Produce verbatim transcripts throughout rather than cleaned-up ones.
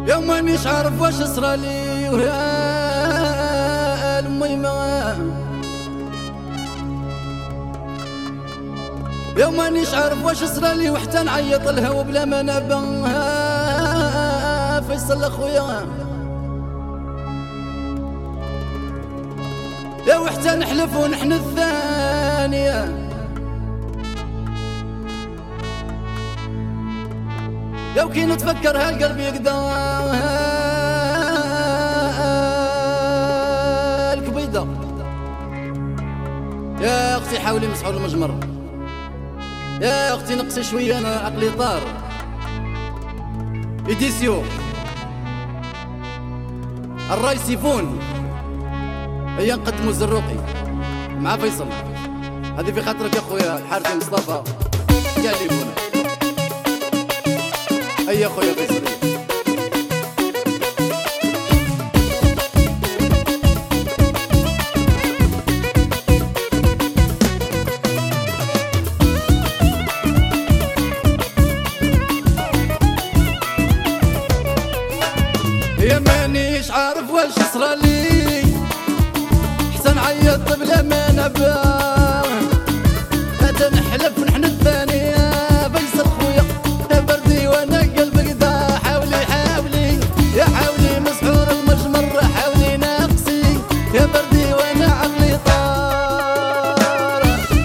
يوم مانيش عارف واش صرالي ويا الميمة، يوم مانيش عارف واش صرالي وحتى نعيط لها وبلا ما نبانها. فيصل اخويا يا وحتى نحلف ونحن الثانية، لو كي نتفكر هالقلب يقدر الكبيدة. يا اختي حاولي مسحور المجمر، يا اختي نقصي شويه انا عقلي طار. إديسيو الراي سيفون هيا نقدموا الزروقي مع فيصل. هذه في خاطرك يا خويا الحارثي مصطفى قال لي بونا. هيا خويا فيصل يا مانيش عارف واش صرالي حتى نعيط بلا ما نبان. حتى نحلف نحن الثانية فيصل خويا يا بردي وانا قلبك دا. حاولي حاولي يا حاولي مسحور المجمر، حاولي ناقصي يا بردي وانا عقلي طار.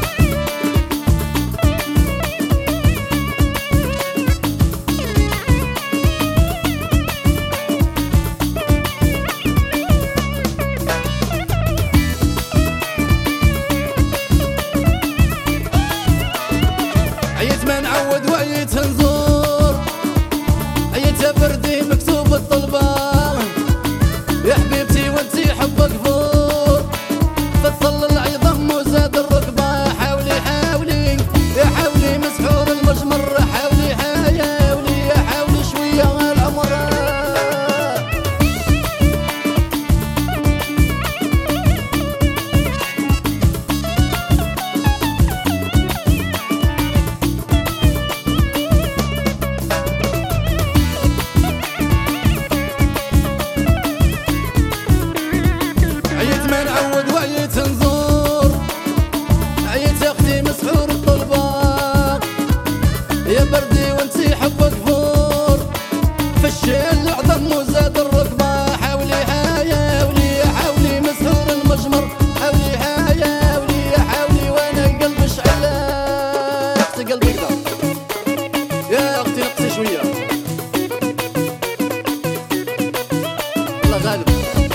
عيت ما نعود وعيت نزور، عيت يا بردي مكتوب الطلبة يا حبيبتي وانتي حبك فور. فصل العظم وزاد الركبة، حاولي حاولي يا حاولي مسحور المجمر، حاولي حاولي يا حاولي شوية العمر. عيت ما نعود وعيت نزور، عيت يا اختي مسحور الطلبة يا بردي وانتي حبك فور. فشل العظم وزاد الركبة، حاولي حاولي يا حاولي مسحور المجمر، حاولي حاولي يا حاولي وانا قلبي شعل. يا اختي قلبي كذا يا اختي نقصي شوية الله غالب.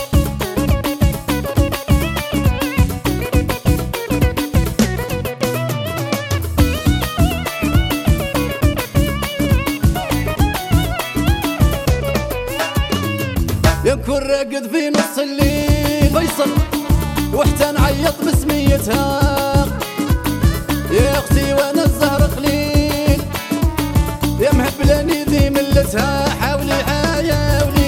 ينكون راقد في نص الليل فيصل وحتى نعيط بسميتها يا اختي وانا الزهر قليل يا مهبلاني ذي ملتها. حاولي حاولي